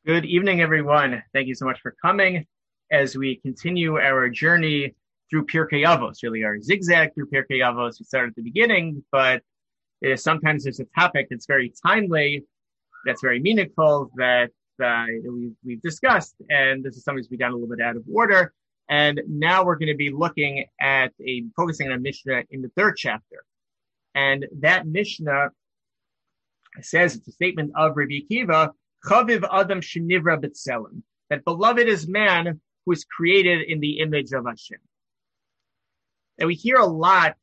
Good evening, everyone. Thank you so much for coming as we continue our journey through Pirkei Avos, really our zigzag through Pirkei Avos. We started at the beginning, but sometimes there's a topic that's very timely, that's very meaningful, that we've discussed, and this is something we got a little bit out of order. And now we're going to be looking at focusing on a Mishnah in the third chapter. And that Mishnah says, it's a statement of Rabbi Akiva, Chaviv Adam Shenivra B'Tselem, that beloved is man who is created in the image of Hashem. And we hear a lot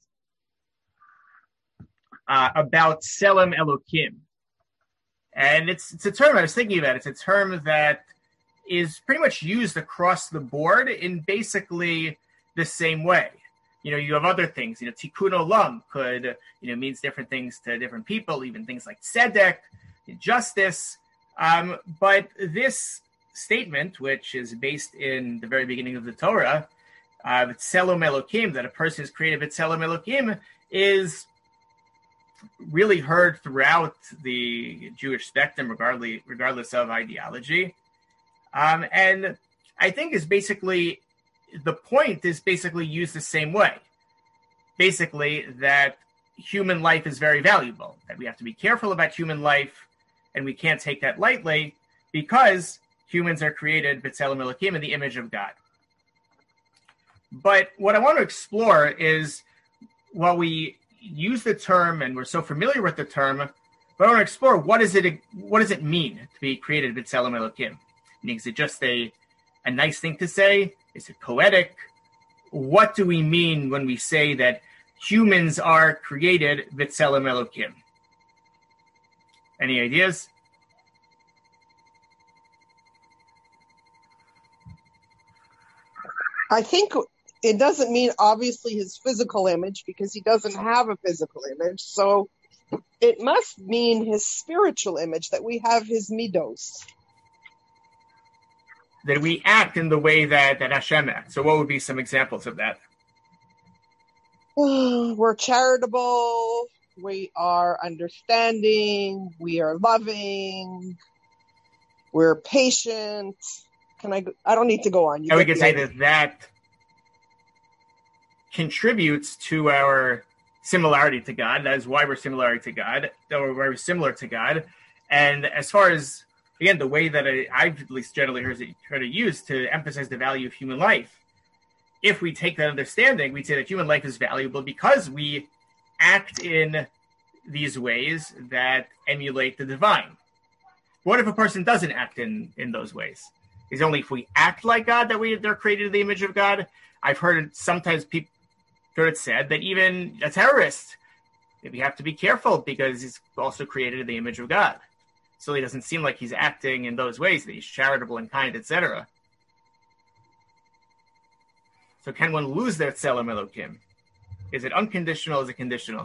about Tselem Elokim. And it's a term I was thinking about. It's a term that is pretty much used across the board in basically the same way. You have other things. Tikkun Olam could, means different things to different people, even things like tzedek, justice. But this statement, which is based in the very beginning of the Torah, Tselem Elokim, that a person is created Tselem Elokim, is really heard throughout the Jewish spectrum, regardless of ideology. And I think the point is basically used the same way. Basically, that human life is very valuable, that we have to be careful about human life, and we can't take that lightly because humans are created B'Tselem Elokim in the image of God. But what I want to explore is, while we use the term and we're so familiar with the term, but I want to explore what does it mean to be created B'Tselem Elokim? Is it just a nice thing to say? Is it poetic? What do we mean when we say that humans are created B'Tselem Elokim? Any ideas? I think it doesn't mean obviously his physical image, because he doesn't have a physical image. So it must mean his spiritual image, that we have his midos. That we act in the way that Hashem acts. So what would be some examples of that? We're charitable. We are understanding. We are loving. We're patient. I don't need to go on. And we can say that contributes to our similarity to God. That is why we're similar to God. And as far as, again, the way that I've at least generally heard it used to emphasize the value of human life, if we take that understanding, we'd say that human life is valuable because we act in these ways that emulate the divine. What if a person doesn't act in those ways? Is it only if we act like God that they're created in the image of God? I've heard it sometimes heard it said that even a terrorist, we have to be careful because he's also created in the image of God. So he doesn't seem like he's acting in those ways, that he's charitable and kind, etc. So can one lose their Tselem Elokim? Is it unconditional? Is it conditional?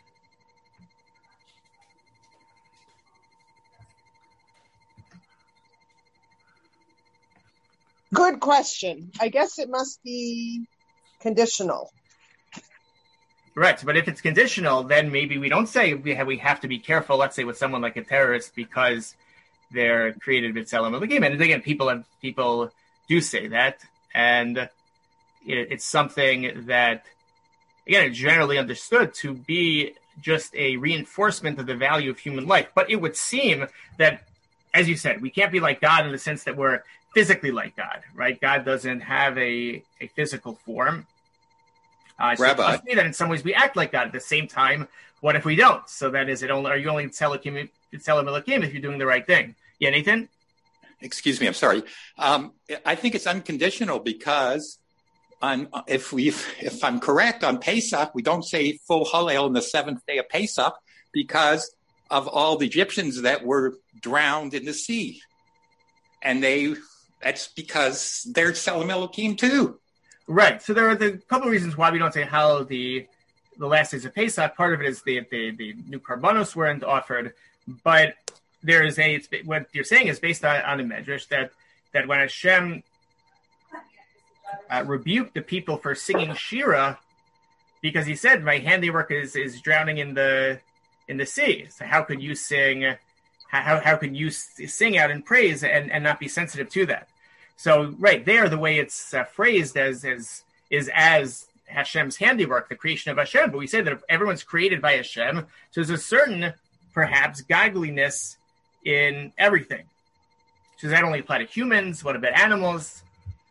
Good question. I guess it must be conditional. Right, but if it's conditional, then maybe we don't say we have to be careful, let's say, with someone like a terrorist because they're created B'Tselem Elokim. And again, people do say that, and it's something that, again, is generally understood to be just a reinforcement of the value of human life. But it would seem that, as you said, we can't be like God in the sense that we're physically like God, right? God doesn't have a physical form. So Rabbi, it must be that in some ways we act like God. At the same time, what if we don't? So then are you only Tselem Elokim if you're doing the right thing? Yeah, Nathan? excuse me, I'm sorry. I think it's unconditional because if I'm correct, on Pesach, we don't say full Hallel on the seventh day of Pesach because of all the Egyptians that were drowned in the sea. And that's because they're Tselem Elokim too. Right. So there are a couple of reasons why we don't say Hallel the last days of Pesach. Part of it is the new Karbanos weren't offered, but there is what you're saying is based on a medrash that when Hashem rebuked the people for singing Shira, because he said, "My handiwork is drowning in the sea. So how could you sing how could you sing out in praise and not be sensitive to that? So right there, the way it's phrased is as Hashem's handiwork, the creation of Hashem. But we say that everyone's created by Hashem, so there's a certain, perhaps, godliness in everything. So does that only apply to humans? What about animals?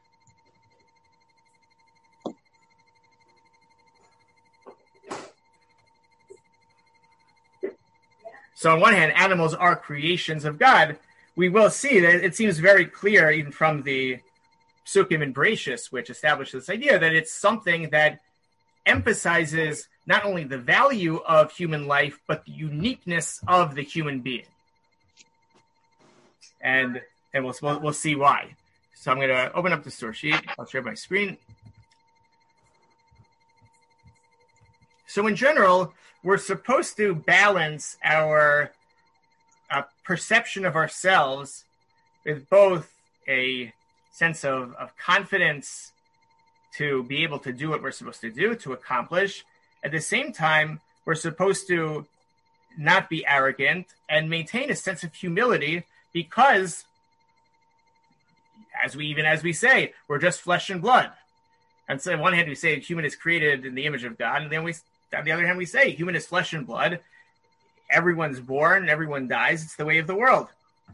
So on one hand, animals are creations of God. We will see that it seems very clear, even from the Psukim in Bereshis, which establishes this idea that it's something that emphasizes not only the value of human life, but the uniqueness of the human being. And we'll see why. So I'm going to open up the source sheet. I'll share my screen. So in general, we're supposed to balance our perception of ourselves with both a sense of confidence to be able to do what we're supposed to do, to accomplish. At the same time, we're supposed to not be arrogant and maintain a sense of humility because, as we say, we're just flesh and blood. And so on one hand, we say human is created in the image of God, and then on the other hand, we say human is flesh and blood. Everyone's born, everyone dies. It's the way of the world.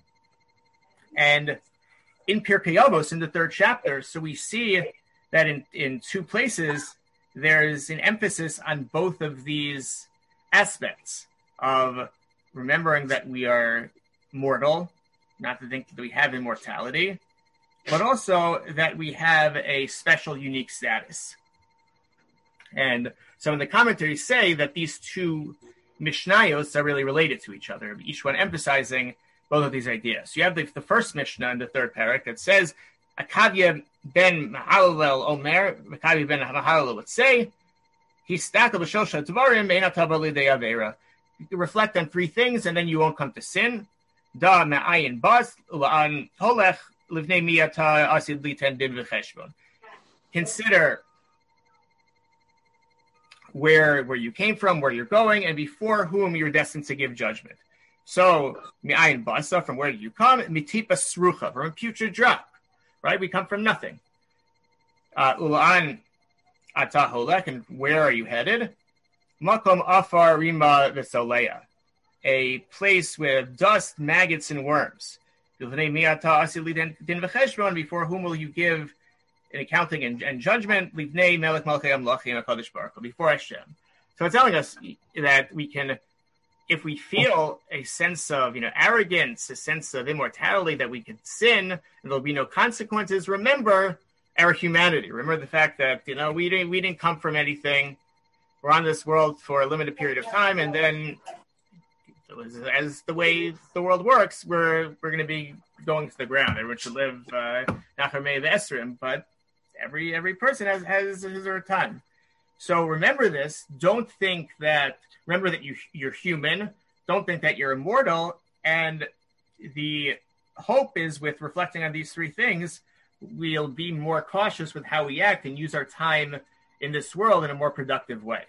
And in Pirkei Avos, in the 3rd chapter, so we see that in 2 places, there's an emphasis on both of these aspects of remembering that we are mortal, not to think that we have immortality, but also that we have a special, unique status. And some of the commentaries say that these 2 Mishnayos are really related to each other, each one emphasizing both of these ideas. So you have the first Mishnah in the 3rd parak that says, Akavya ben Mahalalel Omer, Akavya ben Mahalalel would say, Histakel b'shosha tvarim ein atabar lidei avera. You reflect on 3 things and then you won't come to sin. Da me'ayin bas, ula'an holech, livnei miyata asid liten din v'cheshbon. Consider where you came from, where you're going, and before whom you're destined to give judgment. So, mi'ayin basa, from where did you come? Mitipa srucha, from a putrid drop, right? We come from nothing. Ula'an atah holech, and where are you headed? Makom afar rima v'soleya, a place with dust, maggots, and worms. Before whom will you give an accounting and judgment? Before Hashem. So it's telling us that we can, if we feel a sense of arrogance, a sense of immortality, that we can sin and there'll be no consequences, remember our humanity. Remember the fact that we didn't come from anything. We're on this world for a limited period of time, and then as the way the world works, we're going to be going to the ground. Everyone should live Nachamei V'Esrim, but every person has his or her time. So remember this. Remember that you're human. Don't think that you're immortal. And the hope is, with reflecting on these 3 things, we'll be more cautious with how we act and use our time in this world in a more productive way.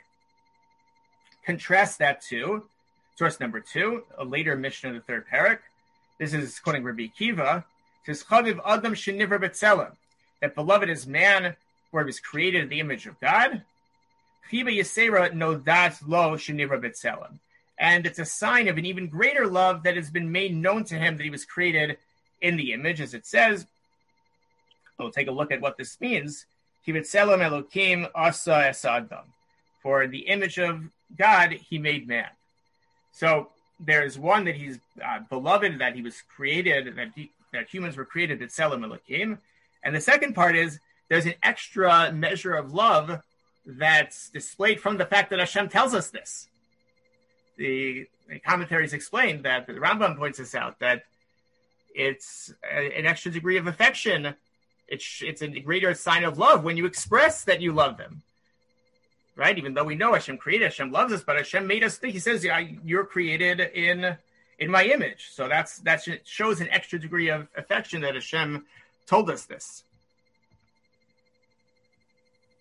Contrast that to source number 2, a later Mishnah in the 3rd parak. This is quoting Rabbi Akiva. It says, Chaviv Adam Shenivra B'Tselem, that beloved is man, where he was created in the image of God. Chiba Yisera Nodat Lo Shenivra B'Tselem. And it's a sign of an even greater love that has been made known to him that he was created in the image, as it says. We'll take a look at what this means. Ki B'Tselem Elokim Asa Es Adam. For the image of God, he made man. So there's one, that he's beloved, that he was created, that humans were created at Tselem Elokim. And the second part is there's an extra measure of love that's displayed from the fact that Hashem tells us this. The commentaries explain that, the Rambam points this out, that it's an extra degree of affection. It's a greater sign of love when you express that you love them. Right? Even though we know Hashem created, Hashem loves us, but Hashem made us think. He says, you're created in my image. So that shows an extra degree of affection that Hashem told us this.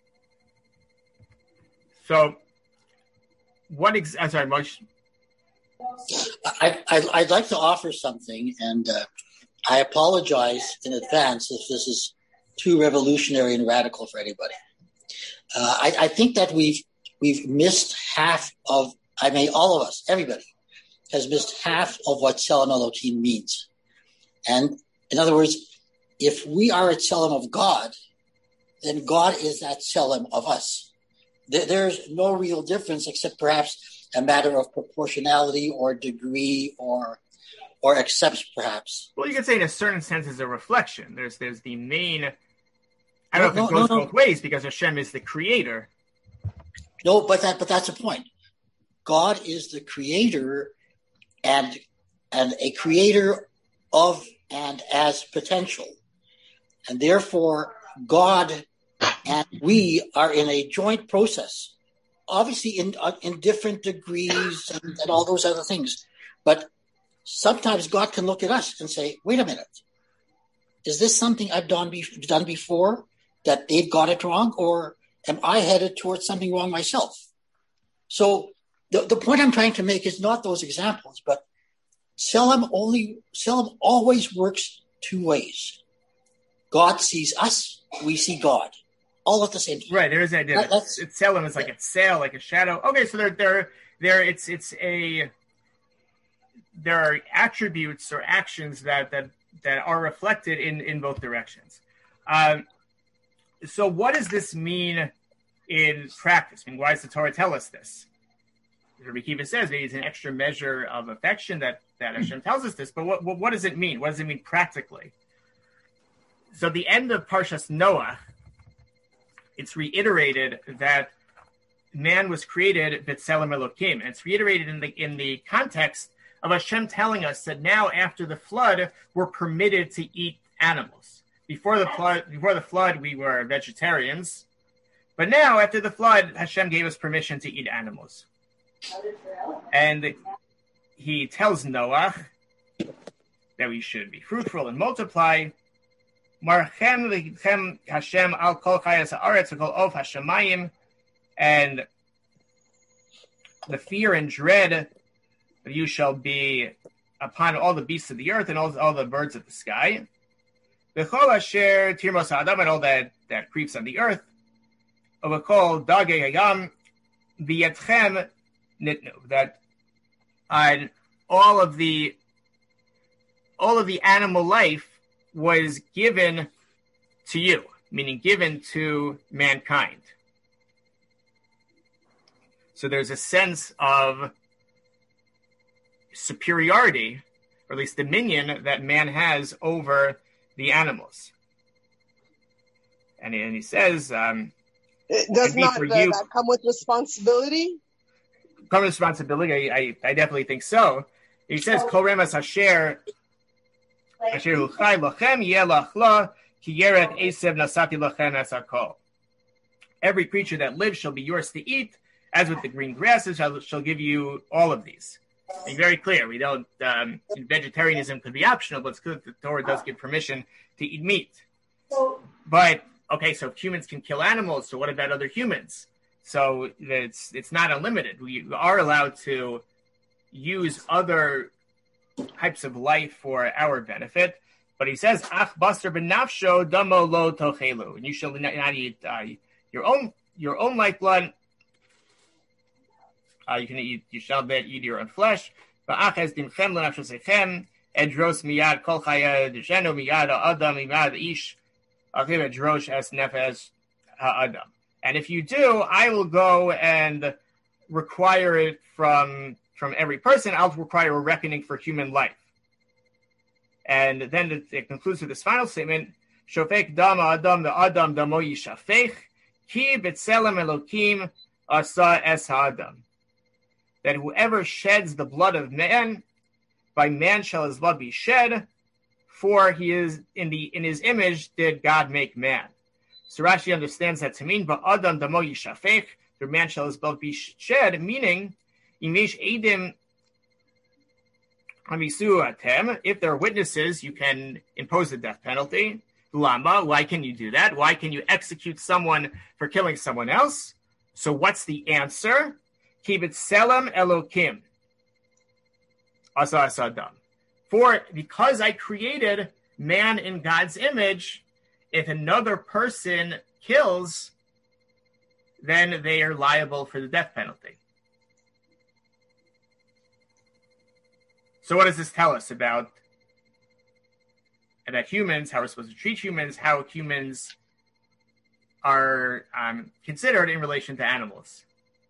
So I'm sorry, Moshe. I'd like to offer something, and I apologize in advance if this is too revolutionary and radical for anybody. I think that we've missed half of, all of us, everybody, has missed half of what Tselem Elohim means. And in other words, if we are a Tselem of God, then God is that Tselem of us. There's no real difference except perhaps a matter of proportionality or degree or accepts perhaps. Well, you could say in a certain sense is a reflection. There's the main, I don't know if it goes both ways because Hashem is the creator. No, but that's a point. God is the creator and a creator of and as potential. And therefore, God and we are in a joint process, obviously in different degrees and all those other things. But sometimes God can look at us and say, wait a minute, is this something I've done before that they've got it wrong, or am I headed towards something wrong myself? So the point I'm trying to make is not those examples, but Tselem always works two ways. God sees us, we see God, all at the same time. Right, there is that idea. It's Tselem is like a sail, like a shadow. Okay, so there are attributes or actions that are reflected in both directions. So what does this mean in practice? I mean, why does the Torah tell us this? Rabbi Akiva says maybe it's an extra measure of affection that Hashem tells us this, but what does it mean? What does it mean practically? So at the end of Parshas Noah, it's reiterated that man was created b'tselem Elokim, and it's reiterated in the context of Hashem telling us that now after the flood, we're permitted to eat animals. Before the flood, we were vegetarians, but now after the flood, Hashem gave us permission to eat animals. And he tells Noah that we should be fruitful and multiply. Marchem lechem Hashem al kol chayas haaretz v'kol of hashamayim, and the fear and dread of you shall be upon all the beasts of the earth and all the birds of the sky. V'chol asher tirmos ha'adam, and all that creeps on the earth. V'kol dagei hayam v'yetchem nitnu, that all of the animal life was given to you, meaning given to mankind. So there's a sense of superiority, or at least dominion, that man has over the animals. And he says, it does not that come with responsibility? Come with responsibility, I definitely think so. He says, Kol remas asher uchai lochem yeh lachla ki yeret esev nasati lochem es hakol. Every creature that lives shall be yours to eat, as with the green grasses shall give you all of these. Being very clear, we don't. Vegetarianism could be optional, but it's good that the Torah does give permission to eat meat. But okay, so if humans can kill animals, so what about other humans? So it's not unlimited. We are allowed to use other types of life for our benefit. But he says, "Ach basar benafsho damo lo tochelu," and you shall not eat your own lifeblood. You shall not eat your own flesh. Va'achas dimchem lenafshosechem edros miyad kol chaya deshenu miyad ha'adam miyad ish achiv edrosh es nefesh ha'adam. And if you do, I will go and require it from every person. I'll require a reckoning for human life. And then it concludes with this final statement: Shofek dam adam the adam damo yishafech ki b'tselem Elokim asa es ha'adam. That whoever sheds the blood of man, by man shall his blood be shed, for he is in his image did God make man. So Rashi understands that to mean, but Adam damo yishafech, the man shall his blood be shed, meaning, imish edim amisu atem, if there are witnesses, you can impose the death penalty. Lama, why can you do that? Why can you execute someone for killing someone else? So what's the answer? Ki b'tselem Elokim. asa adam. For because I created man in God's image, if another person kills, then they are liable for the death penalty. So what does this tell us about humans, how we're supposed to treat humans, how humans are considered in relation to animals?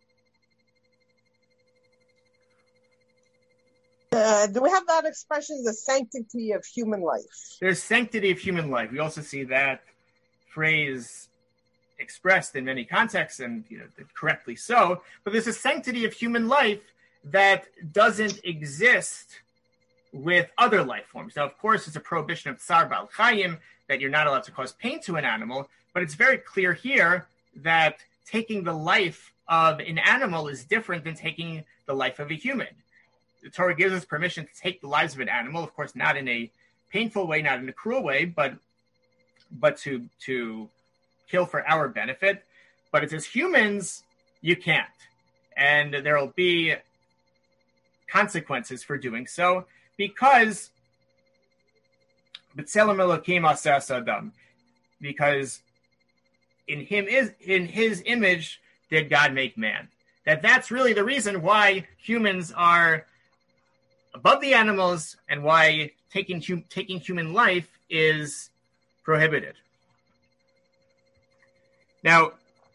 Do we have that expression, the sanctity of human life? There's sanctity of human life. We also see that phrase expressed in many contexts, and correctly so. But there's a sanctity of human life that doesn't exist with other life forms. Now, of course, it's a prohibition of tsar bal chayim, that you're not allowed to cause pain to an animal, but it's very clear here that taking the life of an animal is different than taking the life of a human. The Torah gives us permission to take the lives of an animal, of course, not in a painful way, not in a cruel way, but to kill for our benefit. But it says humans, you can't. And there will be consequences for doing so, because B'Tselem Elokim Asas Adam, because in his image did God make man. That's really the reason why humans are above the animals and why taking human life is prohibited. Now,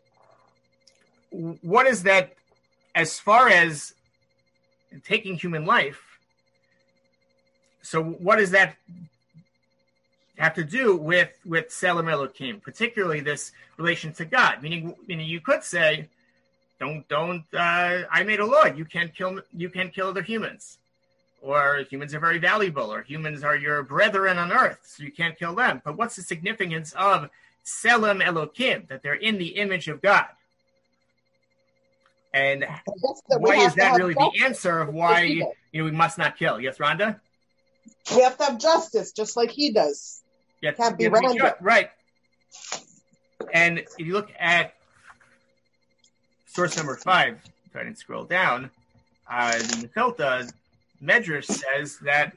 what is that as far as taking human life? So what does that have to do with Tselem Elokim, particularly this relation to God? Meaning you could say, don't I made a law, you can't kill other humans, or humans are very valuable, or humans are your brethren on earth, so you can't kill them. But what's the significance of Tselem Elokim, that they're in the image of God? And why is that really the answer of why we must not kill? Yes, Rhonda? We have to have justice, just like he does. Yes, can't be random. Right. And if you look at source number 5, if I didn't scroll down, the Mechilta Medrash says that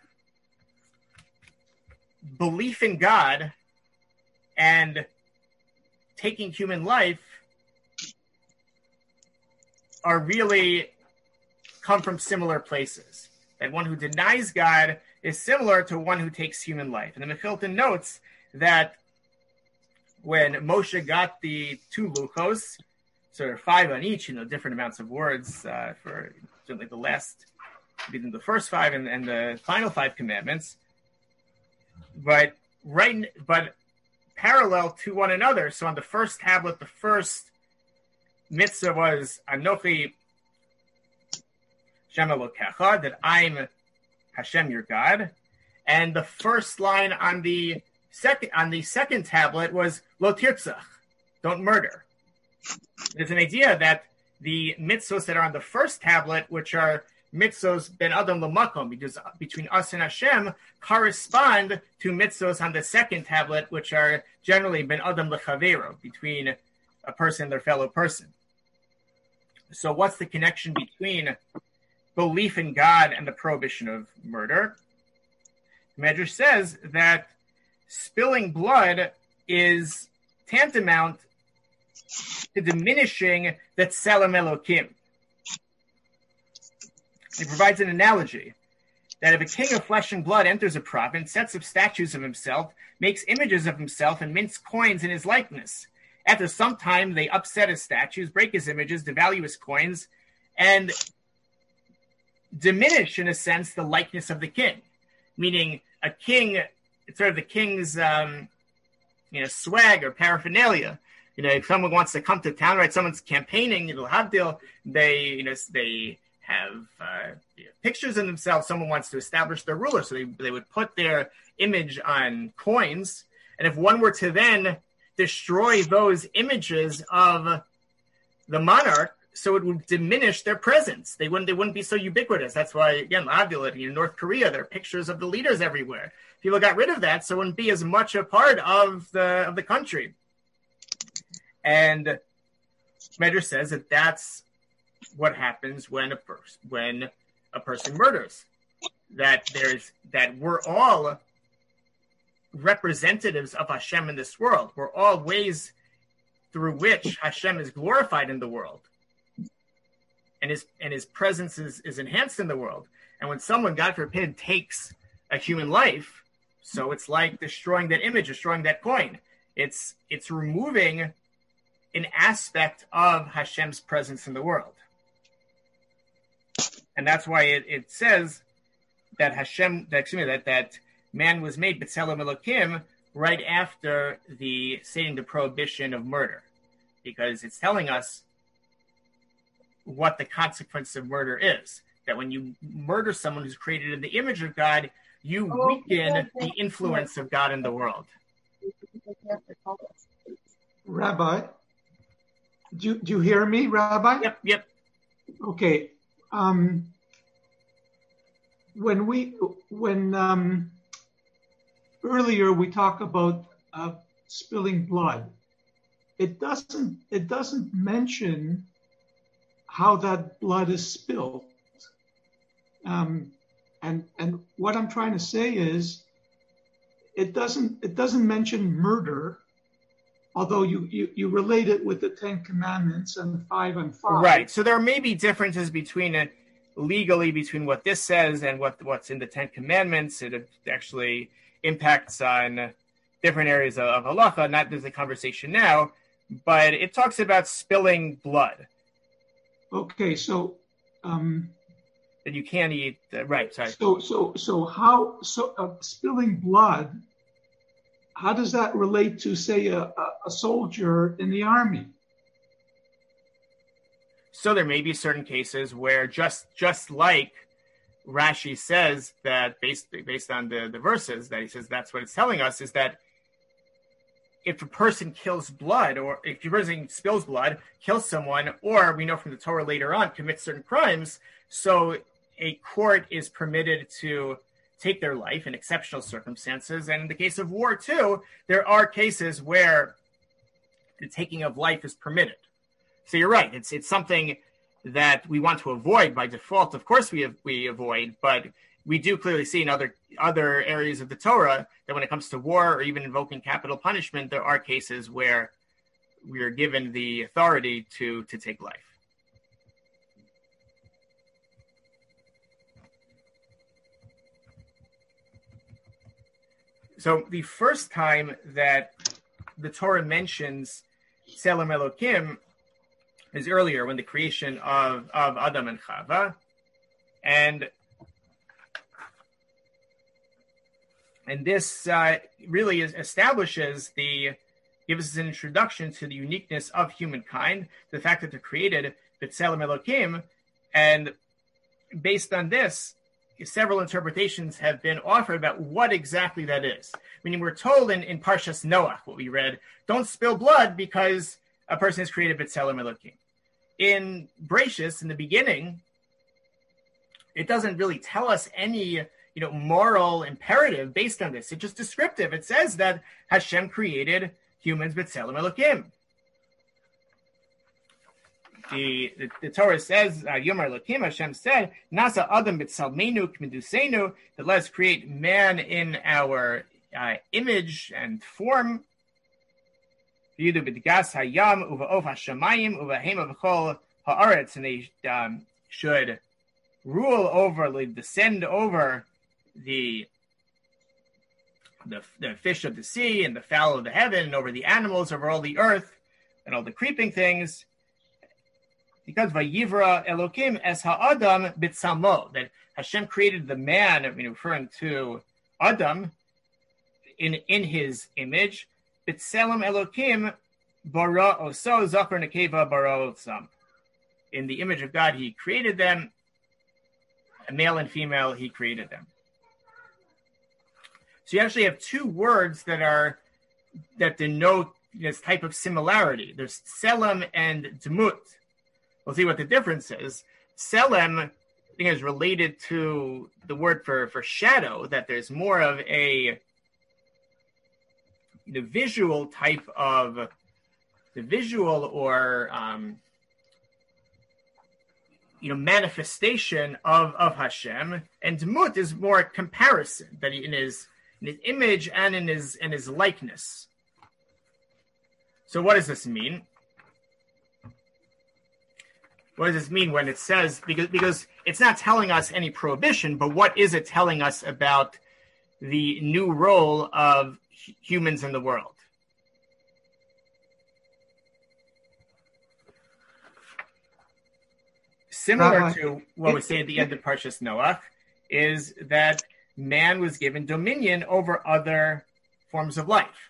belief in God and taking human life are really come from similar places. That one who denies God is similar to one who takes human life. And the Mechilta notes that when Moshe got the 2 luchos, so there are 5 on each, different amounts of words for certainly the last, even the first 5 and the final 5 commandments, but parallel to one another. So on the first tablet, the first mitzvah was Anochi Shem Elokecha, that I'm Hashem your God, and the first line on the second tablet was Lo Tirtzach, don't murder. There's an idea that the mitzvos that are on the first tablet, which are mitzvos ben adam l'makom, because between us and Hashem, correspond to mitzvos on the second tablet, which are generally ben adam l'chavero, between a person and their fellow person. So what's the connection between belief in God and the prohibition of murder? The Medrash says that spilling blood is tantamount to diminishing the Tselem Elokim. He provides an analogy that if a king of flesh and blood enters a province, sets up statues of himself, makes images of himself, and mints coins in his likeness, after some time they upset his statues, break his images, devalue his coins, and diminish, in a sense, the likeness of the king. Meaning a king, it's sort of the king's swag or paraphernalia. If someone wants to come to town, right? Someone's campaigning, Havdil, they have pictures of themselves. Someone wants to establish their ruler, so they would put their image on coins. And if one were to then destroy those images of the monarch, so it would diminish their presence. They wouldn't be so ubiquitous. That's why, again, in North Korea, there are pictures of the leaders everywhere. People got rid of that, so it wouldn't be as much a part of the country. And Medrash says that that's what happens when a person murders. that we're all representatives of Hashem in this world. We're all ways through which Hashem is glorified in the world, and his presence is enhanced in the world. And when someone, God forbid, takes a human life, so it's like destroying that image, destroying that coin. It's removing an aspect of Hashem's presence in the world. And that's why it says that that man was made B'Tselem Elokim right after stating the prohibition of murder, because it's telling us what the consequence of murder is. That when you murder someone who's created in the image of God, you weaken the influence of God in the world. Rabbi, do you hear me, Rabbi? Yep. Okay. When earlier we talk about spilling blood, it doesn't mention how that blood is spilled. And what I'm trying to say is, it doesn't mention murder, although you relate it with the Ten Commandments and 5 and 5. Right. So there may be differences legally between what this says and what's in the Ten Commandments. It actually impacts on different areas of halacha. Not there's a conversation now, but it talks about spilling blood. Okay, so that you can't eat. Right. Sorry. So spilling blood, how does that relate to, say, a soldier in the army? So there may be certain cases where just like Rashi says that based on the verses that he says that's what it's telling us, is that if a person kills blood, or if a person spills blood, kills someone, or we know from the Torah later on commits certain crimes, so a court is permitted to take their life in exceptional circumstances. And in the case of war too, there are cases where the taking of life is permitted. So you're right. It's something that we want to avoid by default. Of course, we avoid, but we do clearly see in other areas of the Torah that when it comes to war or even invoking capital punishment, there are cases where we are given the authority to take life. So the first time that the Torah mentions Tselem Elokim is earlier, when the creation of Adam and Chava, and this really gives us an introduction to the uniqueness of humankind, the fact that they're created B'Tselem Elokim, and based on this, several interpretations have been offered about what exactly that is. Meaning, we're told in Parshas Noach, what we read, don't spill blood because a person is created B'Tselem Elokim. In Bereshis, in the beginning, it doesn't really tell us any moral imperative based on this. It's just descriptive. It says that Hashem created humans B'Tselem Elokim. The Torah says, Yomar Elokim, Hashem said, Nasa Adam B'Tselmenu K'medusenu, that let us create man in our image and form. And they should rule over, descend over the fish of the sea and the fowl of the heaven, and over the animals, over all the earth and all the creeping things. Because Vayivra Elokim es ha'adam b'tzamo, that Hashem created the man, referring to Adam, in his image. B'tselem Elokim bara oso zakar nekeva bara osam. In the image of God, He created them. A male and female, He created them. So you actually have two words that denote this type of similarity. There's tselem and dmut. We'll see what the difference is. Tselem, I think, is related to the word for shadow, that there's more of a visual type of manifestation of Hashem, and Dmut is more comparison, that in his image and in his likeness. So what does this mean? What does this mean when it says, because it's not telling us any prohibition, but what is it telling us about the new role of humans in the world? Similar to what we say at the end of Parshas Noach, is that man was given dominion over other forms of life.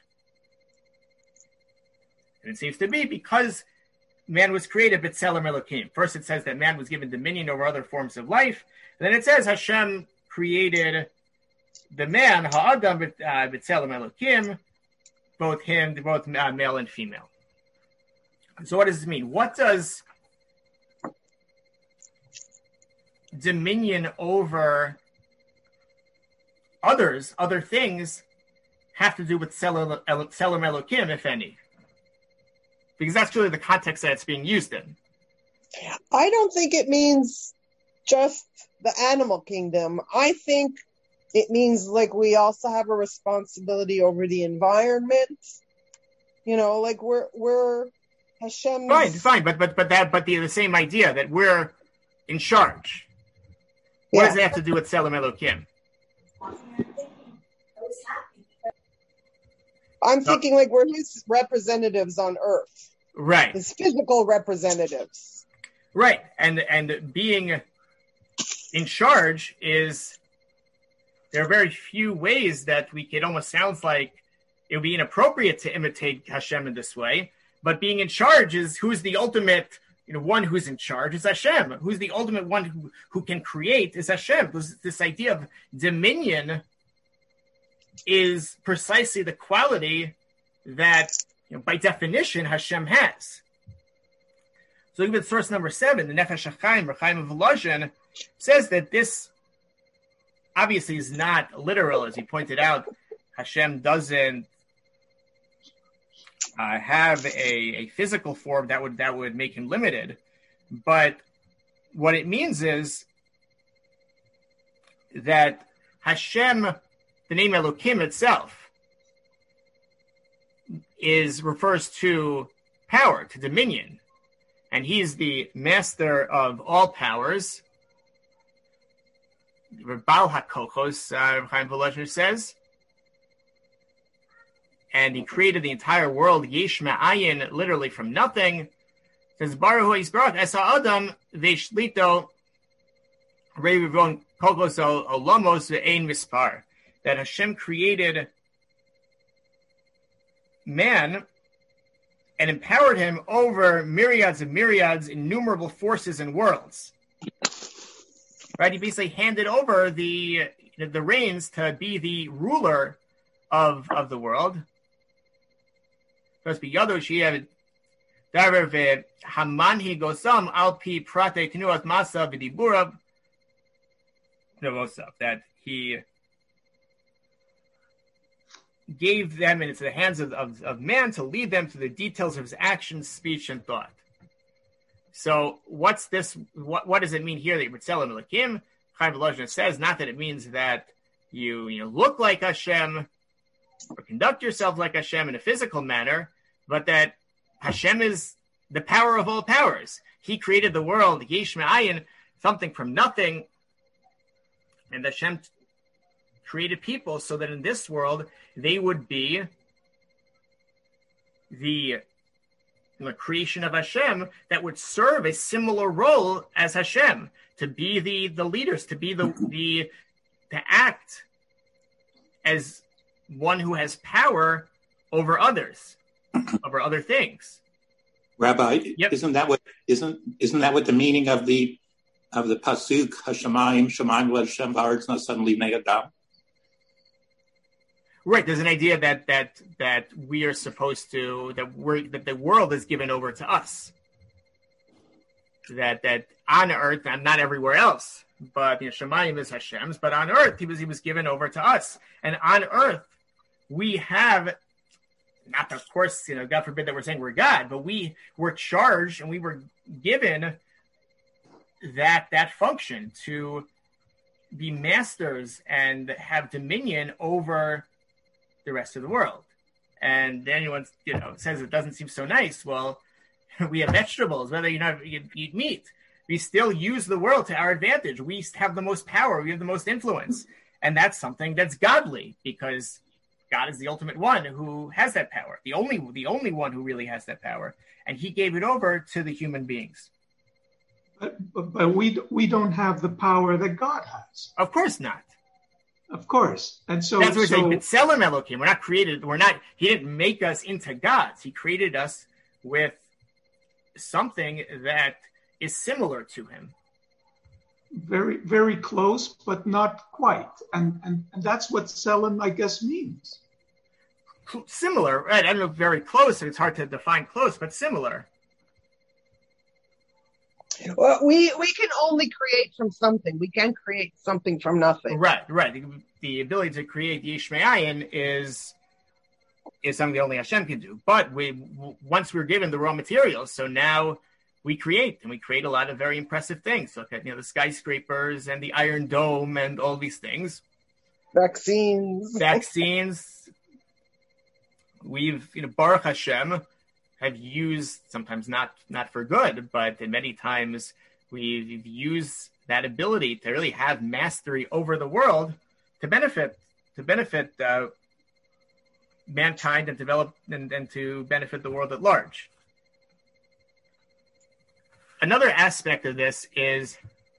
And it seems to be because man was created b'tselem Elokim. First it says that man was given dominion over other forms of life. Then it says Hashem created the man, ha'adam b'tselem Elokim, both male and female. So what does this mean? What does dominion over other things, have to do with Tselem Elokim, if any? Because that's really the context that it's being used in. I don't think it means just the animal kingdom. I think it means like we also have a responsibility over the environment. Like we're Hashem's. Fine, but the same idea that we're in charge. What does it have to do with Tselem Elokim? I'm thinking like we're his representatives on earth. Right. His physical representatives. Right. And being in charge there are very few ways that it almost sounds like it would be inappropriate to imitate Hashem in this way. But being in charge is who's the ultimate one who's in charge is Hashem. Who's the ultimate one who can create is Hashem. This idea of dominion is precisely the quality that, by definition, Hashem has. So even source number 7, the Nefesh HaChaim, Rechaim of Volozhin, says that this obviously is not literal. As he pointed out, Hashem doesn't have a physical form that would make him limited. But what it means is that Hashem, the name Elokim itself, refers to power, to dominion. And he's the master of all powers. Baal HaKochos, Chaim Volozhin says. And he created the entire world, Yesh Ma'ayin, literally from nothing. It says, Baruch Hu Yisbarach, Esa Adam, Veshlito, Revivon Kokos Olamos Ve'ein Mispar. That Hashem created man and empowered him over myriads and myriads, innumerable forces and worlds. Right? He basically handed over the reins to be the ruler of the world. That he gave them into the hands of man to lead them to the details of his actions, speech, and thought. So what's this? What does it mean here that you're Tselem Elokim? Chaim Volozhin says not that it means that you look like Hashem or conduct yourself like Hashem in a physical manner, but that Hashem is the power of all powers. He created the world, Yesh Me'ayin, something from nothing, and Hashem created people so that in this world they would be the creation of Hashem that would serve a similar role as Hashem, to be the leaders, to be to act as one who has power over others, over other things. Rabbi, Yep. isn't that what the meaning of the pasuk Hashemayim Shemayim L'Hashem Haaretz Nasan Livnei Adam? Right, there's an idea that we are supposed to that the world is given over to us. That on earth, and not everywhere else, but Shemayim is Hashem's, but on earth he was given over to us, and on earth we have, not of course, God forbid that we're saying we're God, but we were charged and we were given that function to be masters and have dominion over the rest of the world. And anyone says it doesn't seem so nice. Well, we have vegetables, whether you eat meat. We still use the world to our advantage. We have the most power. We have the most influence. And that's something that's godly, because God is the ultimate one who has that power, the only one who really has that power. And he gave it over to the human beings. But we don't have the power that God has. Of course not. Of course. And so that's what we're saying. B'Tselem Elokim. We're not created. He didn't make us into gods. He created us with something that is similar to him. Very, very close, but not quite. And that's what Tselem, I guess, means. Similar, right? I don't know, very close. It's hard to define close, but similar. Well, we can only create from something. We can't create something from nothing. Right. The ability to create Yesh Me'ayin is something only Hashem can do. But once we're given the raw materials, so now we create a lot of very impressive things. Look at the skyscrapers and the Iron Dome and all these things. Vaccines. We've Baruch Hashem have used, sometimes not for good, but many times we've used that ability to really have mastery over the world to benefit mankind and develop and to benefit the world at large. Another aspect of this is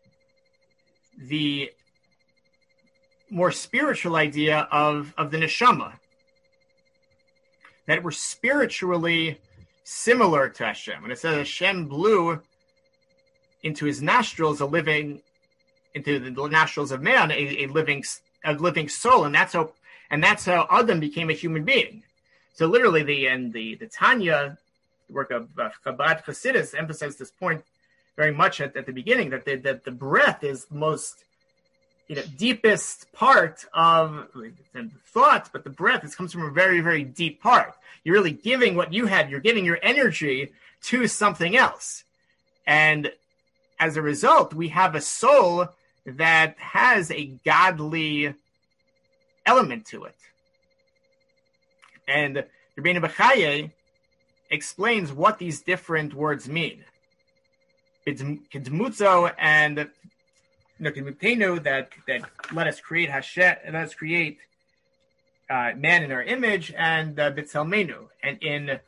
the more spiritual idea of the neshama, that we're spiritually similar to Hashem. When it says Hashem blew into his nostrils into the nostrils of man a living soul, and that's how Adam became a human being. So literally, the Tanya, the work of Chabad Hasidus, emphasized this point very much at the beginning, that the breath is the most deepest part of the thought, but the breath comes from a very, very deep part. You're really giving what you have. You're giving your energy to something else. And as a result, we have a soul that has a godly element to it. And Rabbeinu Bechaye explains what these different words mean. Kedmutzo and Kedmutenu, that let us create Hashem, let us create man in our image, and B'Tselmenu, and in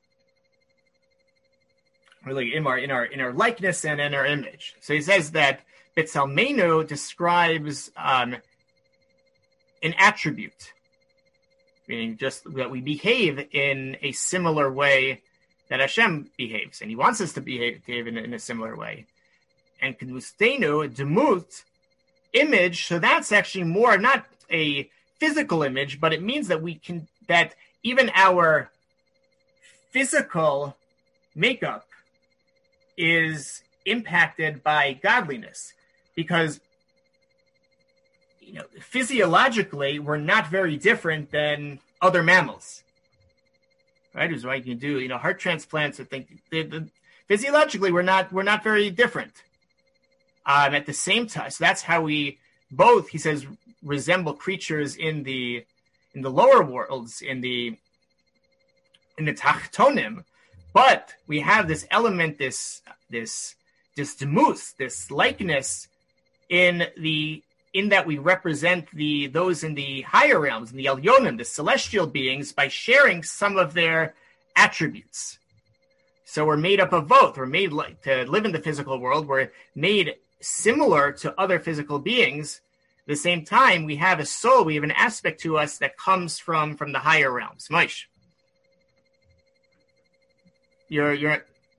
our likeness and in our image. So he says that B'Tselmenu describes an attribute, meaning just that we behave in a similar way that Hashem behaves, and he wants us to behave in a similar way. And Kedmutenu, Demut, image, so that's actually more not a physical image, but it means that even our physical makeup is impacted by godliness, because physiologically we're not very different than other mammals, right? Is why you can do heart transplants. I think physiologically we're not very different. At the same time, so that's how we both, he says, resemble creatures in the lower worlds, in the Tachtonim, but we have this element, this demut, this likeness in that we represent those in the higher realms, in the Elyonim, the celestial beings, by sharing some of their attributes. So we're made up of both. We're made to live in the physical world. We're made similar to other physical beings. At the same time, we have a soul, we have an aspect to us that comes from the higher realms. Maish, you're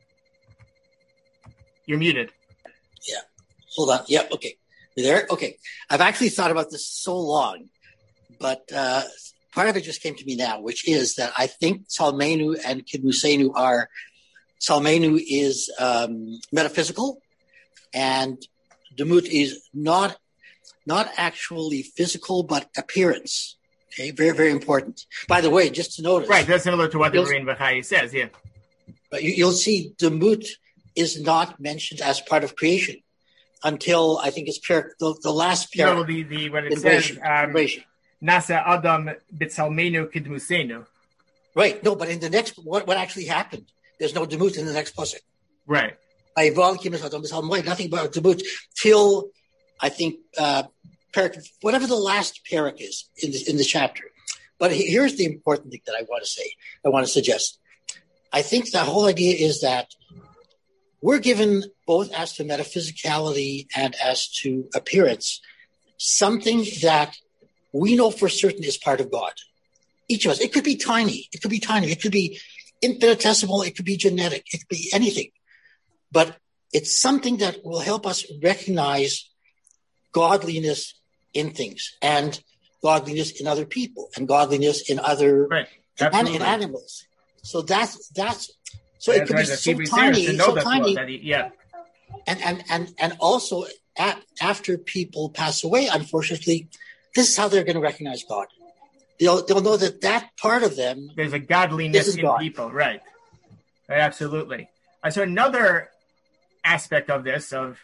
muted. Yeah. Hold on. Yeah. Okay. You there? Okay. I've actually thought about this so long, but part of it just came to me now, which is that I think Tselmenu and Kedmutenu Tselmenu is metaphysical, and Demut is not actually physical, but appearance. Okay, very, very important. By the way, just to notice. Right, that's similar to what the Rabbeinu Bechaye says, yeah. But you'll see Demut is not mentioned as part of creation. until I think it's the last parak. No, the when it says Nasa Adam B'Tzalmenu Kidmusenu. Right. No, but in the next, what actually happened? There's no demut in the next pasuk. Right. Nothing but demut till I think parak, whatever the last parak is in the chapter. But here's the important thing that I want to suggest. I think the whole idea is that we're given, both as to metaphysicality and as to appearance, something that we know for certain is part of God. Each of us. It could be tiny. It could be infinitesimal. It could be genetic. It could be anything. But it's something that will help us recognize godliness in things, and godliness in other people, and godliness in other in animals. So that's so it could be so tiny, and also after people pass away, unfortunately, this is how they're going to recognize God. They'll know that part of them. There's a godliness in God. People, right? Absolutely. So another aspect of this of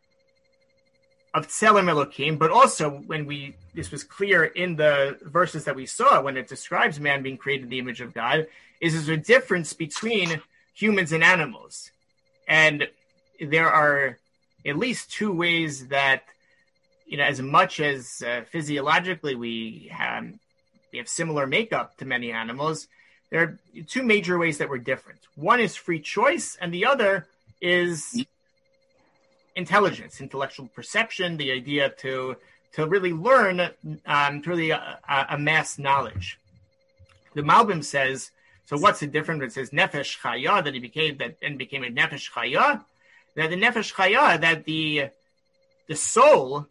Tselem Elokim, but also this was clear in the verses that we saw when it describes man being created in the image of God, is there's a difference between humans and animals. And there are at least two ways that, as much as physiologically we have similar makeup to many animals, there are two major ways that we're different. One is free choice, and the other is intelligence, intellectual perception, the idea to really learn, to really amass knowledge. The Malbim says, so what's the difference? It says nefesh chaya, that he became a nefesh chaya. That the nefesh chaya, that the soul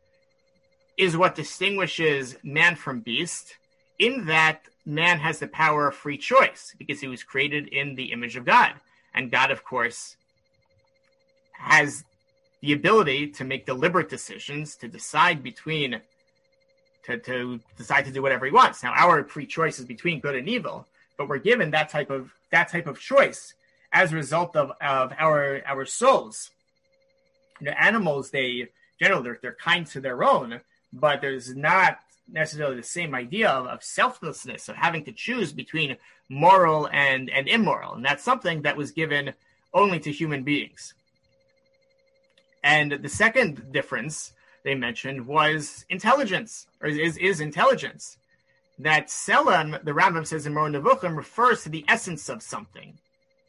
is what distinguishes man from beast, in that man has the power of free choice because he was created in the image of God. And God, of course, has the ability to make deliberate decisions, to decide between, to decide to do whatever he wants. Now, our free choice is between good and evil, but we're given that type of choice as a result of our souls. Animals, they're kind to their own, but there's not necessarily the same idea of selflessness, of having to choose between moral and immoral. And that's something that was given only to human beings. And the second difference they mentioned was intelligence, or is intelligence. That Tselem, the Rambam says in Moreh Nevuchim, refers to the essence of something.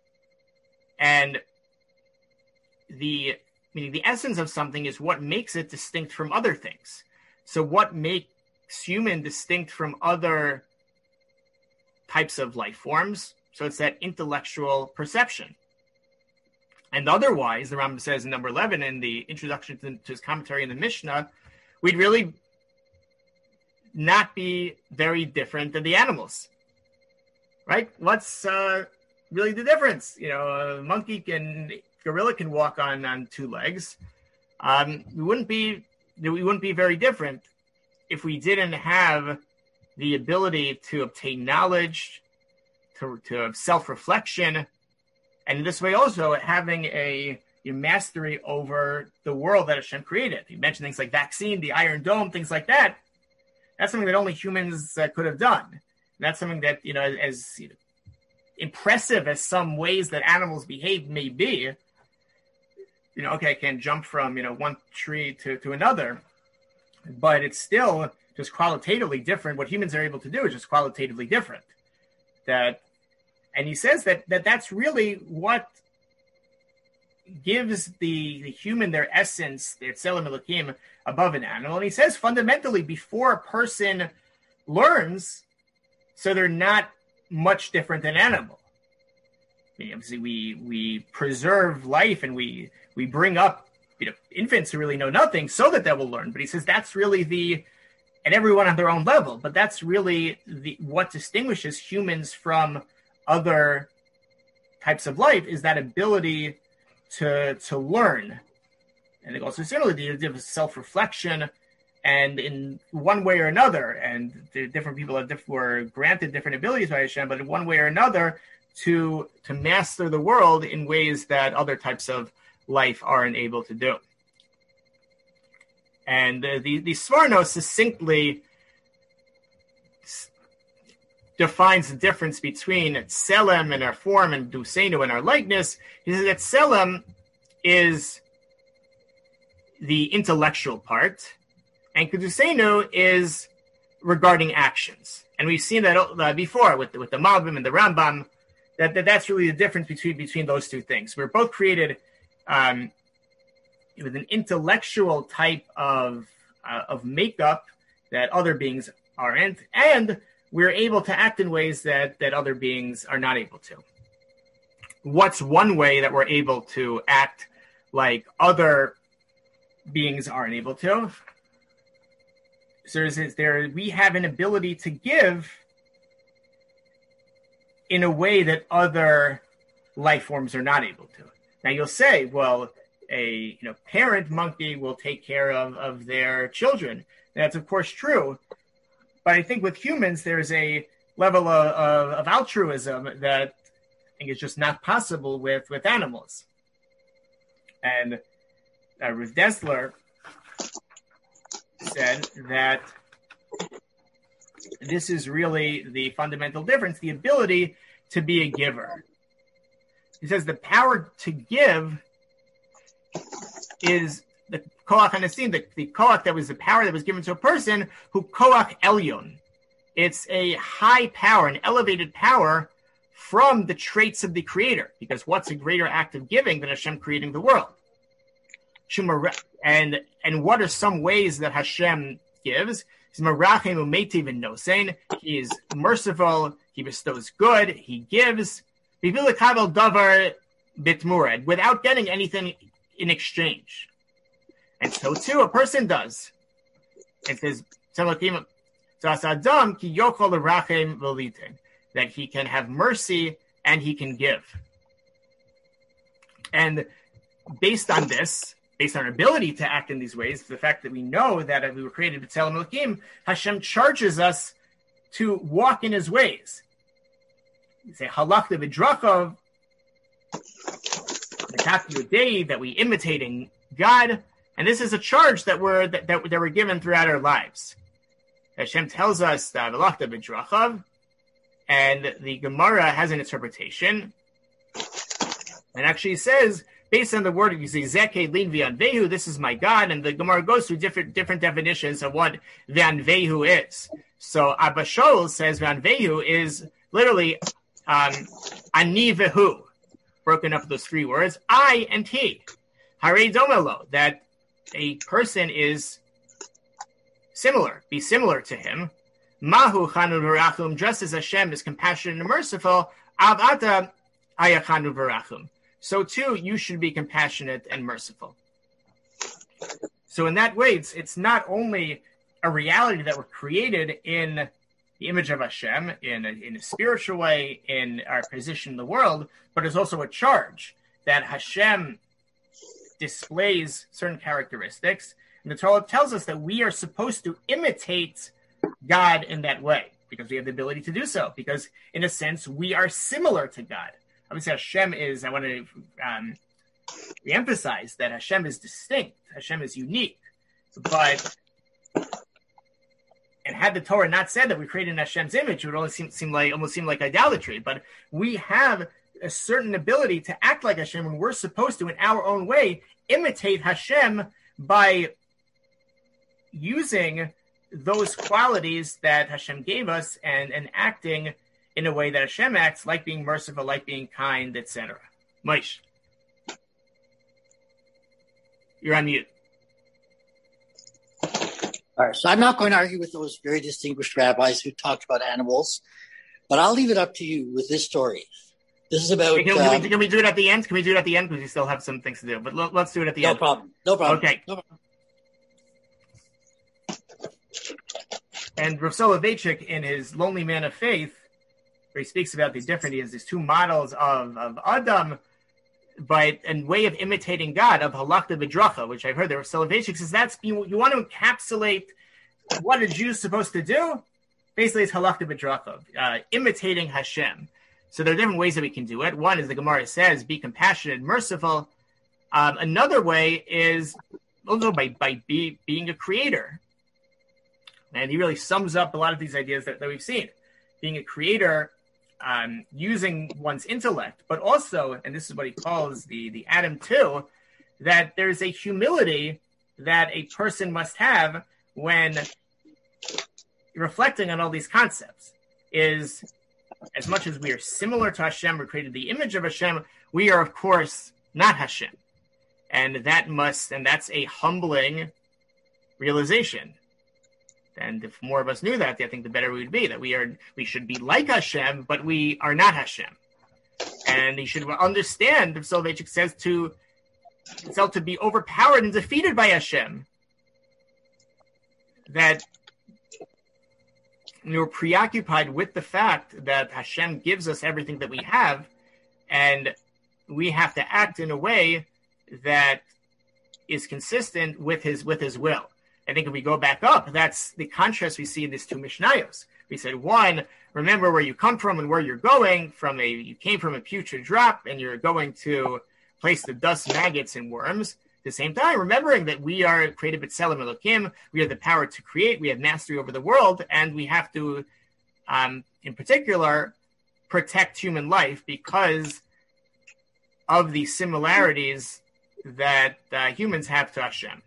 And the essence of something is what makes it distinct from other things. So what makes human distinct from other types of life forms? So it's that intellectual perception. And otherwise, the Rambam says in number 11 in the introduction to his commentary in the Mishnah, we'd really not be very different than the animals, right? What's really the difference? A gorilla can walk on two legs. We wouldn't be very different if we didn't have the ability to obtain knowledge, to have self-reflection, and in this way also having a mastery over the world that Hashem created. You mentioned things like vaccine, the Iron Dome, things like that. That's something that only humans could have done. And that's something that, as impressive as some ways that animals behave may be, I can jump from, one tree to another, but it's still just qualitatively different. What humans are able to do is just qualitatively different. And he says that's really what gives the human their essence, their Tselem Elokim, above an animal. And he says fundamentally, before a person learns, so they're not much different than animal. Obviously, we preserve life and we bring up infants who really know nothing so that they will learn. But he says that's really and everyone on their own level, but that's really what distinguishes humans from other types of life, is that ability to learn. And also similarly, the self-reflection, and in one way or another, and the different people were granted different abilities by Hashem, but in one way or another, to master the world in ways that other types of life aren't able to do. And the Sforno succinctly defines the difference between Tselem and our form and Dusenu and our likeness. He says that Tselem is the intellectual part, and Kedusenu is regarding actions. And we've seen that before with the Malbim and the Rambam, that's really the difference between those two things. We're both created with an intellectual type of makeup that other beings aren't, and we're able to act in ways that other beings are not able to. What's one way that we're able to act like other beings aren't able to? So we have an ability to give in a way that other life forms are not able to. Now you'll say, well, a parent monkey will take care of their children. And that's of course true. But I think with humans, there's a level of altruism that I think is just not possible with animals. And Ruth Dessler said that this is really the fundamental difference, the ability to be a giver. He says the power to give is the koach hanesim, the koach that was the power that was given to a person who koach elyon. It's a high power, an elevated power from the traits of the Creator. Because what's a greater act of giving than Hashem creating the world? And what are some ways that Hashem gives? He is merciful. He bestows good. He gives without getting anything in exchange. And so too, a person does. It says that he can have mercy and he can give. And based on this, based on our ability to act in these ways, the fact that we know that we were created b'Tselem Elokim, Hashem charges us to walk in His ways. You say halachta v'drachav, that we imitating God, and this is a charge that we're given throughout our lives. Hashem tells us that halachta v'drachav, and the Gemara has an interpretation, and actually says, based on the word, you say Zeke Lin V'Anvehu, this is my God, and the Gemara goes through different definitions of what V'Anvehu is. So Abba Shaul says V'Anvehu is literally Ani Vehu, broken up those three words, I and he. Hare Domelo, that a person is similar, be similar to him. Mahu Chanu V'Rachum, just as Hashem is compassionate and merciful, Av Ata Ayachanu V'Rachum. So too, you should be compassionate and merciful. So in that way, it's not only a reality that we're created in the image of Hashem, in a spiritual way, in our position in the world, but it's also a charge that Hashem displays certain characteristics. And the Torah tells us that we are supposed to imitate God in that way, because we have the ability to do so, because in a sense, we are similar to God. Obviously, Hashem is, I want to reemphasize that Hashem is distinct. Hashem is unique. But, and had the Torah not said that we created in Hashem's image, it would only seem like idolatry. But we have a certain ability to act like Hashem when we're supposed to, in our own way, imitate Hashem by using those qualities that Hashem gave us and acting in a way that Hashem acts, like being merciful, like being kind, etc. Moshe, you're on mute. All right, so I'm not going to argue with those very distinguished rabbis who talked about animals, but I'll leave it up to you with this story. This is about... Can we do it at the end? Can we do it at the end? Because we still have some things to do. But let's do it at the end. No problem. Okay. No problem. And Rav Soloveitchik, in his Lonely Man of Faith, where he speaks about the different, he has these two models of Adam, but a way of imitating God, of halachta v'dracha, which I've heard there. Rav Soloveitchik says that's, you want to encapsulate what a Jew's supposed to do? Basically, it's halachta v'dracha, imitating Hashem. So there are different ways that we can do it. One, as the Gemara says, be compassionate and merciful. Another way is also by being a creator. And he really sums up a lot of these ideas that we've seen. Being a creator, using one's intellect, but also, and this is what he calls the Adam too, that there's a humility that a person must have when reflecting on all these concepts. Is as much as we are similar to Hashem, we're created the image of Hashem, we are of course not Hashem. And that's a humbling realization. And if more of us knew that, I think the better we would be, that we should be like Hashem, but we are not Hashem. And he should understand, Soloveitchik says, to be overpowered and defeated by Hashem. That we're preoccupied with the fact that Hashem gives us everything that we have, and we have to act in a way that is consistent with his will. I think if we go back up, that's the contrast we see in these two Mishnayos. We said, one, remember where you come from and where you're going. You came from a putrid drop, and you're going to a place of dust, maggots, and worms. At the same time, remembering that we are created b'Tselem Elokim, we have the power to create, we have mastery over the world, and we have to, in particular, protect human life because of the similarities that humans have to Hashem.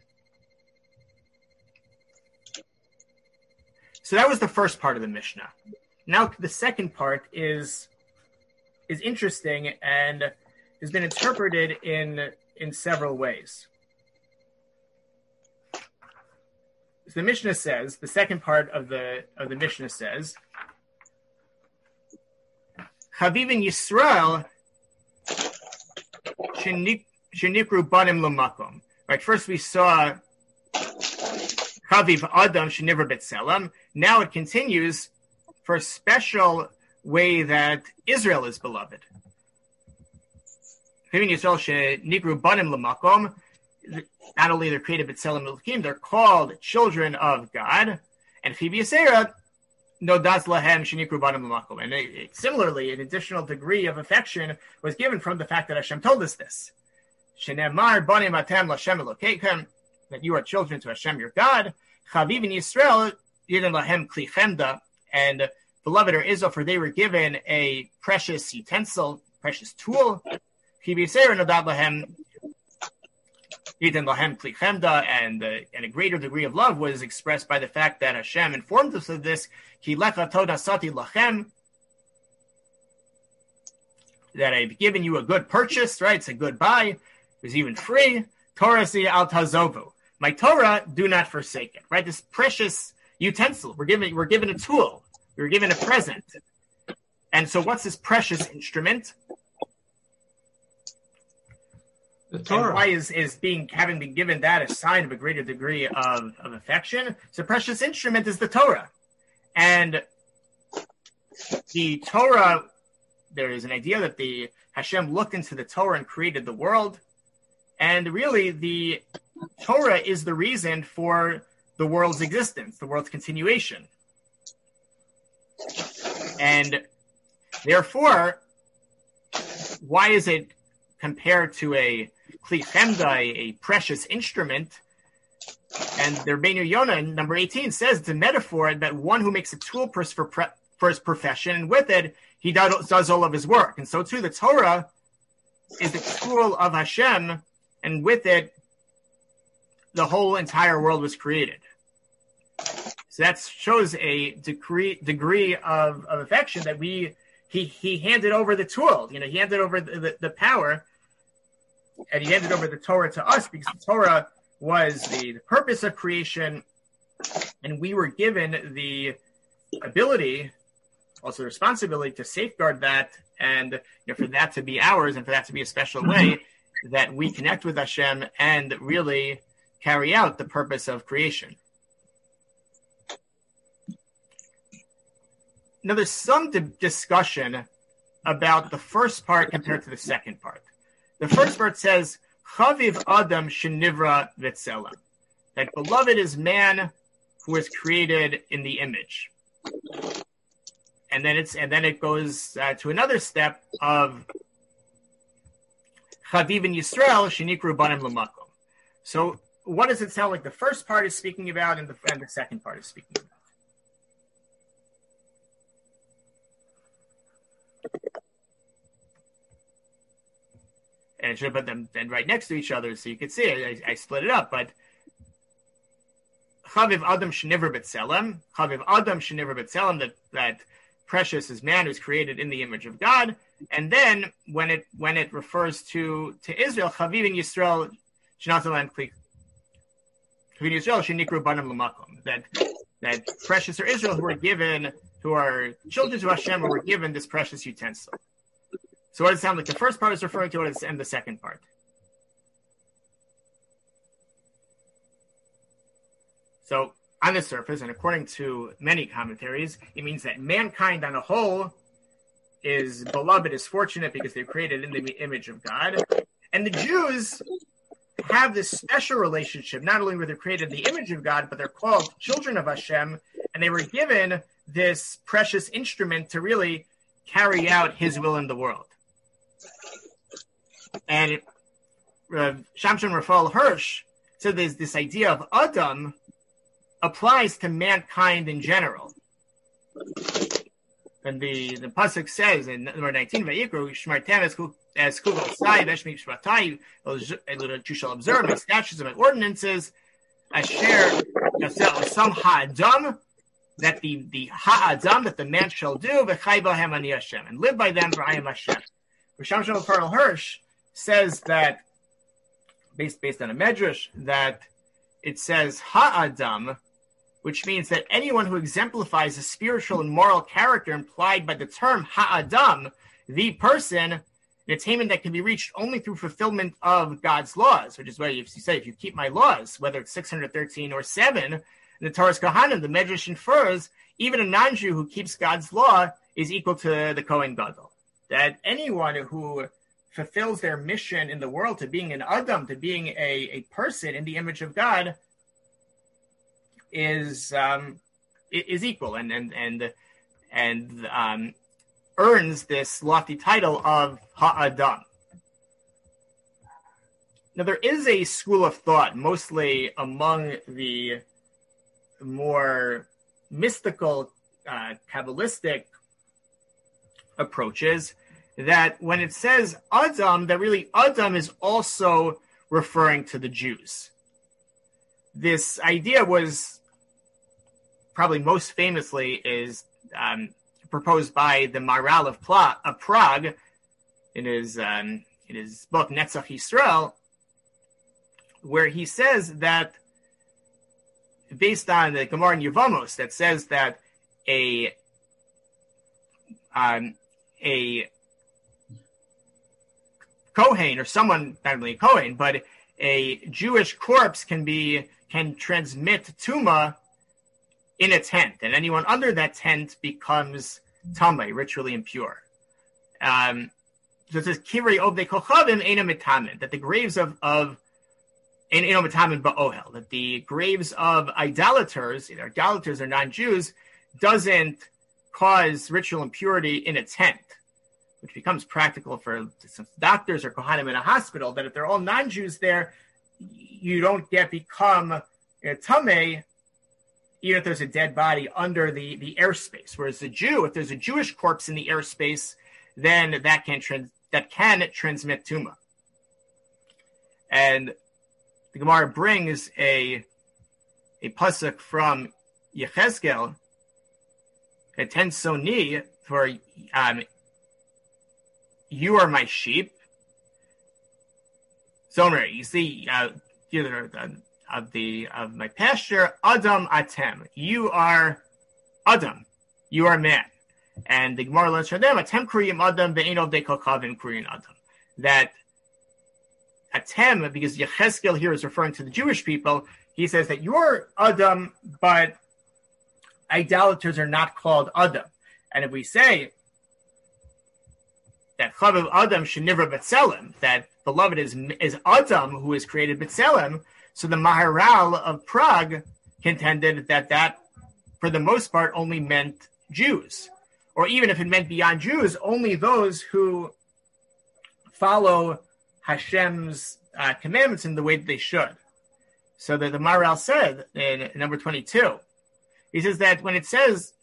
So that was the first part of the Mishnah. Now the second part is interesting and has been interpreted in several ways. So the Mishnah says, the second part of the Mishnah says, Chavivin Yisrael shenikru banim lamakom. Right. First we saw Chaviv Adam shenivra b'Tselem. Now it continues for a special way that Israel is beloved. Not only they're created b'Tselem Elokim, they're called children of God. And Fibiyasera nodas lahem shenikru banim lamakom. And similarly, an additional degree of affection was given from the fact that Hashem told us this. Shenemar banim atem l'Hashem Elokeikem, that you are children to Hashem your God. Chaviv in Yisrael yidin lahem kli chemda, and beloved or Israel, for they were given a precious utensil, precious tool. Fibiyasera nodas lahem yidin lahem kli chemda, and a greater degree of love was expressed by the fact that Hashem informed us of this. Ki lecha toda sati lachem, that I've given you a good purchase, right? It's a good buy. It was even free. Torah si al tazovu. My Torah, do not forsake it, right? This precious utensil. We're given a tool. We're given a present. And so what's this precious instrument? The Torah. And why is having been given that a sign of a greater degree of affection? So precious instrument is the Torah. And the Torah, there is an idea that the Hashem looked into the Torah and created the world. And really, the Torah is the reason for the world's existence, the world's continuation. And therefore, why is it compared to a kli chemda, a precious instrument? And the Rebbeinu Yonah in number 18 says it's a metaphor that one who makes a tool for his profession, and with it, he does all of his work. And so too, the Torah is the tool of Hashem, and with it, the whole entire world was created. So that shows a degree of affection that he handed over the tool. He handed over the power, and he handed over the Torah to us because the Torah was the purpose of creation, and we were given the ability, also the responsibility, to safeguard that, and for that to be ours, and for that to be a special way that we connect with Hashem and really carry out the purpose of creation. Now, there's some discussion about the first part compared to the second part. The first part says, Chaviv Adam shenivra b'Tselem, that beloved is man who was created in the image. And then it goes to another step of Chaviv in Yisrael shenikru banim lamakom. So what does it sound like the first part is speaking about and the second part is speaking about? And I should have put them then right next to each other so you could see it. I split it up, but Chaviv Adam Sheniver B'Tselem, Chaviv Adam Sheniver B'Tselem, that precious is man who's created in the image of God. And then when it refers to Israel, Chaviv in Yisrael Shenatalan Kli, Chaviv Yisrael Shenikru Banam L'Makom, that precious are Israel who are children of Hashem who were given this precious utensil. So what does it sound like? The first part is referring to it, and the second part. So on the surface, and according to many commentaries, it means that mankind on a whole is beloved, is fortunate because they're created in the image of God. And the Jews have this special relationship. Not only were they created in the image of God, but they're called children of Hashem, and they were given this precious instrument to really carry out his will in the world. And Shamshon Raphael Hirsch said there's this idea of Adam applies to mankind in general. And the pasuk says in number 19, "Vayikru shmartem as kugel sai veshmi shvatai." You shall observe my statutes and my ordinances. Asher some ha'adam, that the ha'adam that the man shall do v'chai b'hem ani Hashem, and live by them for I am Hashem. Shamshon Raphael Hirsch says that, based on a medrash, that it says ha'adam, which means that anyone who exemplifies a spiritual and moral character implied by the term ha'adam, the person, an attainment that can be reached only through fulfillment of God's laws, which is why you say, if you keep my laws, whether it's 613 or 7, in the Torah's Kohanim, the medrash infers, even a non-Jew who keeps God's law is equal to the Kohen Gadol. That anyone who fulfills their mission in the world to being an Adam, to being a person in the image of God, is equal and earns this lofty title of Ha'adam. Now, there is a school of thought, mostly among the more mystical, Kabbalistic approaches, that when it says Adam, that really Adam is also referring to the Jews. This idea was probably most famously is proposed by the Maharal of Prague in his book Netzach Yisrael, where he says that, based on the Gemara in Yevamos, that says that a Kohen, or someone, not really a Kohen, but a Jewish corpse can transmit Tumah in a tent, and anyone under that tent becomes Tameh, ritually impure. So it says, Kivrei Ovdei Kochavim Eina Mitamin, that the graves of Eina Mitamin Ba'ohel, that the graves of idolaters, either idolaters or non-Jews, doesn't cause ritual impurity in a tent, which becomes practical for some doctors or Kohanim in a hospital, that if they're all non-Jews there, you don't become Tameh, even if there's a dead body under the airspace. Whereas the Jew, if there's a Jewish corpse in the airspace, then that can transmit Tumah. And the Gemara brings a pasuk from Yechezkel, Eten Soni, for you are my sheep. So you see, of my pasture, Adam Atem. You are Adam. You are man. And the Gemara learns from them, Atem Kuriyim Adam, Ve'eno De Kokavim Kuriyim Adam. That Atem, because Yechezkel here is referring to the Jewish people, he says that you're Adam, but idolaters are not called Adam. And if we say that Chaviv Adam Shenivra B'Tselem, that beloved is Adam who is created B'Tselem, so the Maharal of Prague contended that for the most part only meant Jews. Or even if it meant beyond Jews, only those who follow Hashem's commandments in the way that they should. So the Maharal said in number 22, he says that when it says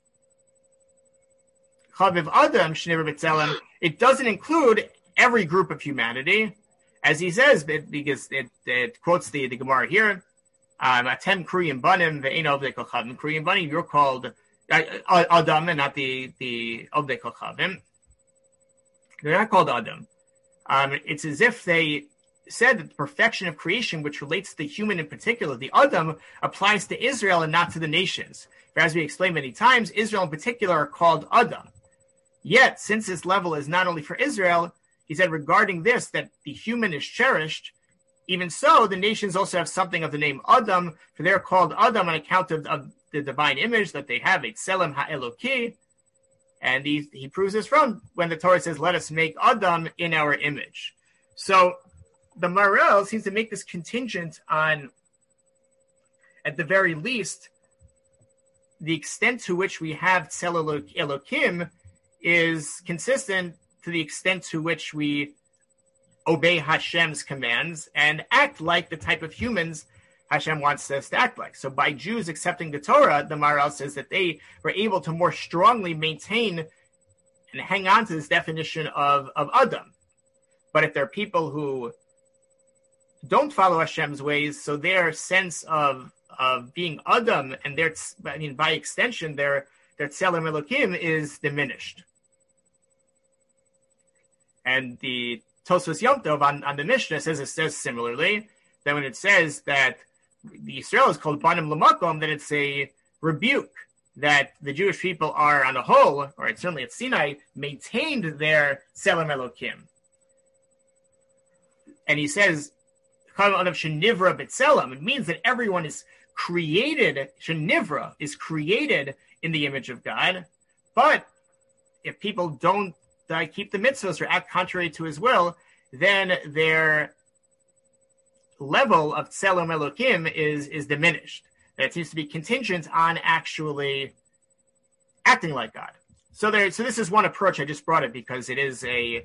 Chaviv Adam Shnei B'Tselem, it doesn't include every group of humanity, as he says, because it quotes the Gemara here. Atem Kriyim Banim ve'ein Ovdei Kochavim. Kriyim Banim, you're called Adam and not the Ovdei Kochavim. They're not called Adam. It's as if they said that the perfection of creation, which relates to the human in particular, the Adam, applies to Israel and not to the nations. For as we explained many times, Israel in particular are called Adam. Yet, since this level is not only for Israel, he said regarding this, that the human is cherished, even so, the nations also have something of the name Adam, for they're called Adam on account of the divine image that they have, Tselem HaEloki. And he proves this from when the Torah says, let us make Adam in our image. So the Maharal seems to make this contingent on, at the very least, the extent to which we have Tzel Elokim is consistent to the extent to which we obey Hashem's commands and act like the type of humans Hashem wants us to act like. So by Jews accepting the Torah, the Maharal says that they were able to more strongly maintain and hang on to this definition of Adam. But if there are people who don't follow Hashem's ways, so their sense of being Adam and by extension, their Tselem Elokim is diminished. And the Tosfos Yom Tov on the Mishnah says similarly, that when it says that the Israel is called Banim L'Makom, that it's a rebuke that the Jewish people are on a whole, or certainly at Sinai, maintained their Tselem Elokim. And he says, Shenivra B'Tselem, it means that everyone is created, Shenivra is created in the image of God, but if people don't keep the mitzvahs or act contrary to his will, then their level of Tselem Elokim is diminished. It seems to be contingent on actually acting like God. So this is one approach. I just brought it because it is a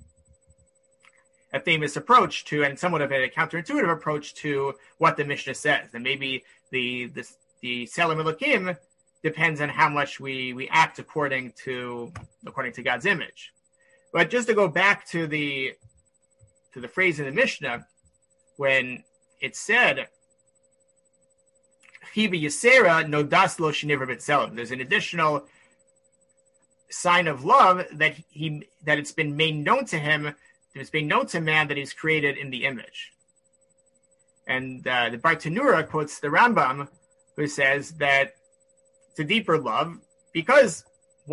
famous approach to, and somewhat of a counterintuitive approach to what the Mishnah says. And maybe the Tselem Elokim depends on how much we act according to God's image. But just to go back to the phrase in the Mishnah, when it said, Chiba Yisera nodas lo shenivra b'tselem, there's an additional sign of love that it's been made known to him, it's been known to man that he's created in the image. And the Bartanura quotes the Rambam, who says that it's a deeper love because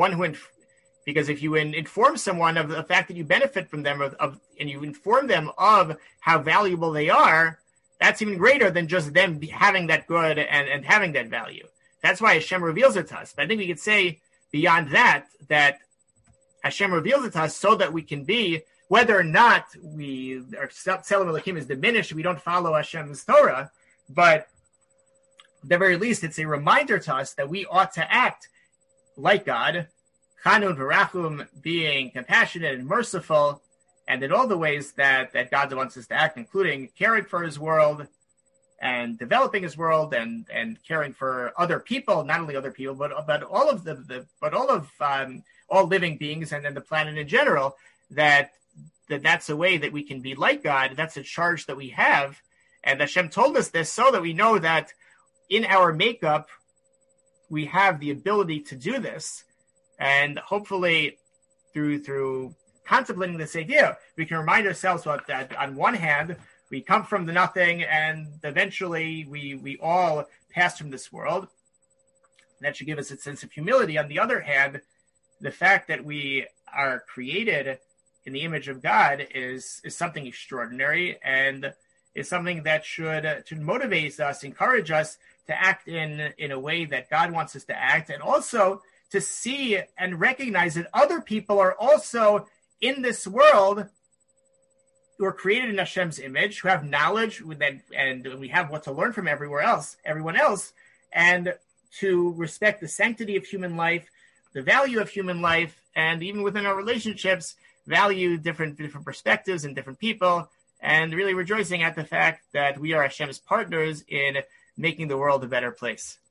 if you inform someone of the fact that you benefit from them and you inform them of how valuable they are, that's even greater than just them having that good and having that value. That's why Hashem reveals it to us. But I think we could say beyond that Hashem reveals it to us so that we can be, whether or not our Tselem Elokim is diminished, we don't follow Hashem's Torah, but at the very least, it's a reminder to us that we ought to act like God, Chanun v'Rachum, being compassionate and merciful, and in all the ways that God wants us to act, including caring for His world and developing His world and caring for other people, not only other people, but all of all living beings and then the planet in general. That's a way that we can be like God. That's a charge that we have, and Hashem told us this so that we know that in our makeup we have the ability to do this. And hopefully, through contemplating this idea, we can remind ourselves that on one hand, we come from the nothing, and eventually we all pass from this world. That should give us a sense of humility. On the other hand, the fact that we are created in the image of God is something extraordinary, and is something that should motivate us, encourage us to act in a way that God wants us to act, and also to see and recognize that other people are also in this world who are created in Hashem's image, who have knowledge, and we have what to learn from everyone else, and to respect the sanctity of human life, the value of human life, and even within our relationships, value different perspectives and different people, and really rejoicing at the fact that we are Hashem's partners in making the world a better place.